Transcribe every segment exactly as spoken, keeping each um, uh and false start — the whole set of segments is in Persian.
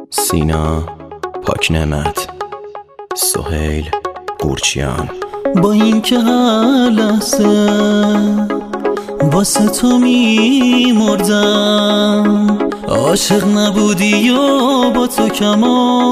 سینا پاک نعمت، سهیل قورچیان. با این که هر لحظه واسه تو می مردم، عاشق نبودی و با تو کم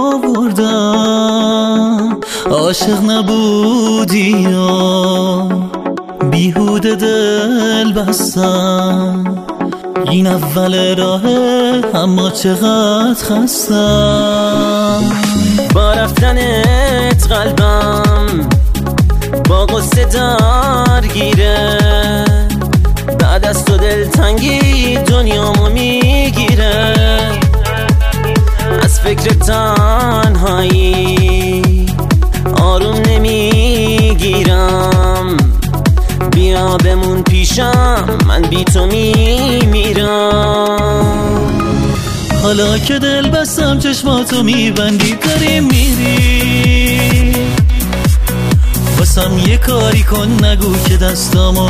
آوردم، عاشق نبودی و بیهوده دل بستم، این اول راهه اما چقدر خستم. با رفتنت قلبم با غصه درگیره، بعد از تو دلتنگی دنیامو میگیره، از فکر تنهایی آروم نمیگیرم، بیا بمون پیشم من بی تو میمیرم. حالا که دل بستم چشماتو میبندی داری میری، واسم یه کاری کن نگو که دستامو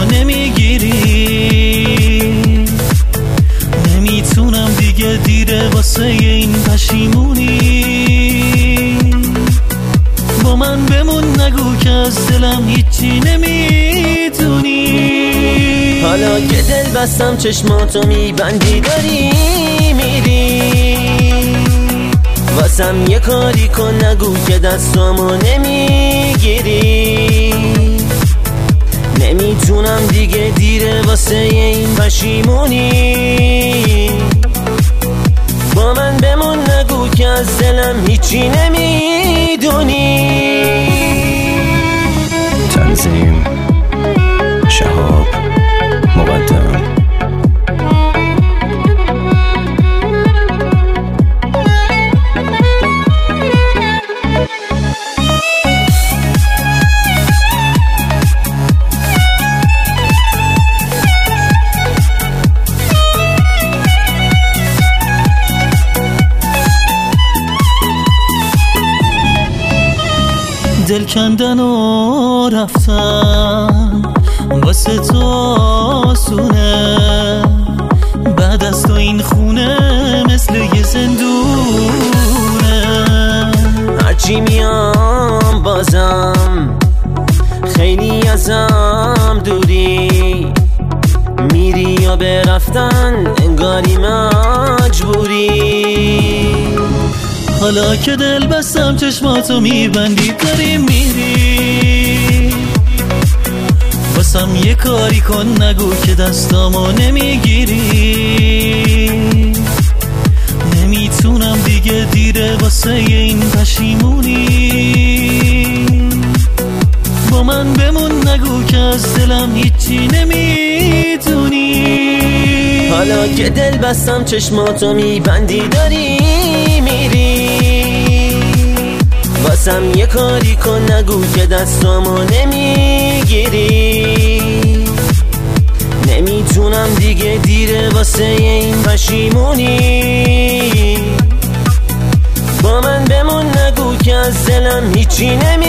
نمیگیری، نمیتونم دیگه دیره واسه این پشیمونی، با من بمون نگو که از دلم هیچی نمیدونی. حالا که دل بستم چشماتو میبندی داری میری، واسم یه کاری کن نگو که دستامو نمیگیری، نمیتونم دیگه دیره واسه این پشیمونی، با من بمون نگو که از دلم هیچی نمیدونی. تنظیم شهاب مقدم. دل کندن و رفتن واسه تو آسونه، بعد از تو این خونه مثل یه زندونه، هرچی میام بازم خیلی ازم دوری، میری یا به رفتن انگاری مجبوری. حالا که دل بستم چشماتو میبندی داری میری، واسم یه کاری کن نگو که دستامو نمیگیری، نمیتونم دیگه دیره واسه این پشیمونی، با من بمون نگو که از دلم هیچی نمیدونی. حالا که دل بستم چشماتو میبندی داری میری، واسم یه کاری کن نگو که دستامو نمیگیری، نمیتونم دیگه دیره واسه این پشیمونی، با من بمون نگو که از دلم هیچی نمیدونی.